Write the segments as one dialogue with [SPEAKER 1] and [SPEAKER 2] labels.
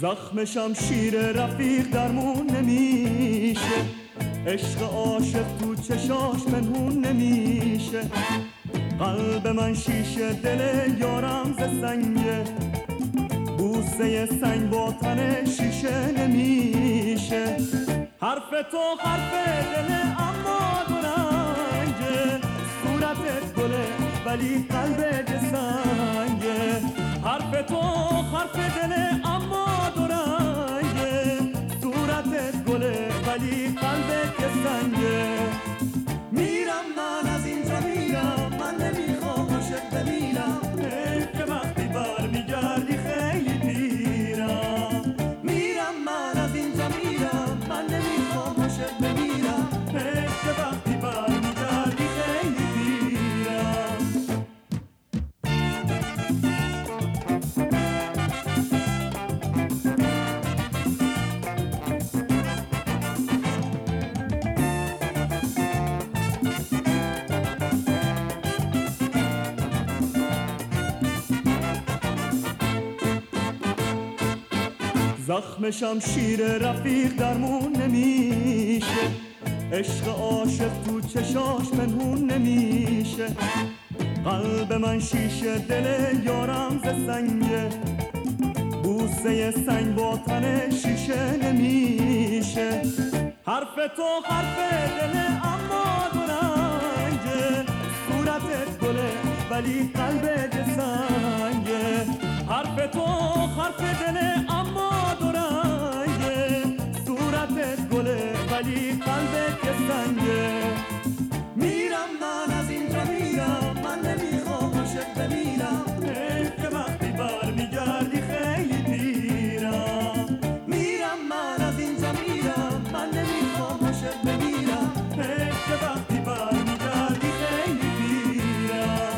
[SPEAKER 1] زخم شمشیر رفیق درمون نمیشه، عشق عاشق تو چشاش پنهون نمیشه. قلب من شیشه، دل یارم ز سنگه، بوسه سنگ با تن شیشه نمیشه. حرف تو حرف دل اما دو رنگه، صورتت گله ولی قلبت سنگه. حرف تو حرف دل اما دو رنگه، صورتت گله ولی قلبت سنگه. میرم من از اینجا میرم، من نمیخوام عاشق بمیرم، حیف که وقتی برمیگردی خیلی پیرم. میرم من از اینجا میرم، من نمیخوام عاشق بمیرم، حیف که وقتی برمیگردی خیلی پیرم. زخم شمشیر رفیق درمون نمیشه، عشق عاشق تو چشاش پنهون نمیشه. قلب من شیشه، دل یارم ز سنگه، بوسه سنگ با تن شیشه نمیشه. حرف تو حرف دل اما دو رنگه، صورتت گله ولی قلبت سنگه. حرف تو حرف دل اما دو رنگه، صورتت گله ولی قلبت سنگه. میرم من از اینجا میرم، من نمیخوام عاشق بمیرم، حیف که وقتی برمیگردی خیلی پیرم. میرم من از اینجا میرم، من نمیخوام عاشق بمیرم، حیف که وقتی برمیگردی خیلی پیرم.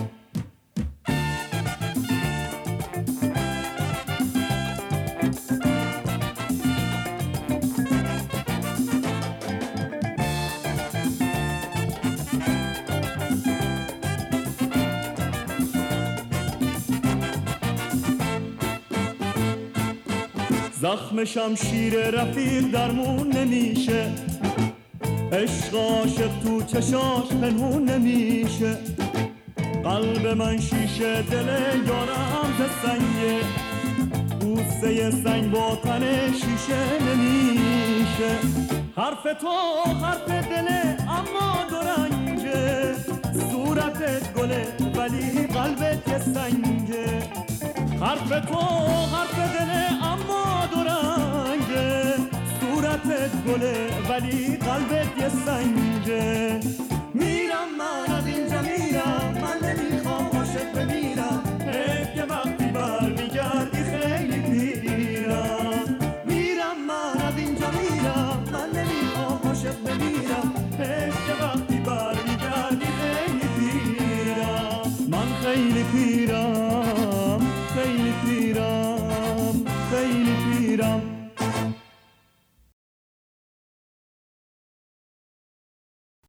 [SPEAKER 1] زخم شمشیر رفیق درمون نمیشه، عشق عاشق تو چشاش پنهون نمیشه. قلب من شیشه، دل یارم ز سنگه، بوسه سنگ با تن شیشه نمیشه. حرف تو حرف دل اما دو رنگه، صورتت گله ولی قلبت سنگه. حرف تو حرف دل اما دو رنگه، صورتت گله ولی قلبت سنگه. میرم من از اینجا میرم، من نمیخوام عاشق بمیرم، حیف که وقتی برمیگردی خیلی پیرم. میرم من از اینجا میرم، من نمیخوام عاشق بمیرم، حیف که وقتی برمیگردی خیلی پیرم. من خیلی پیرم.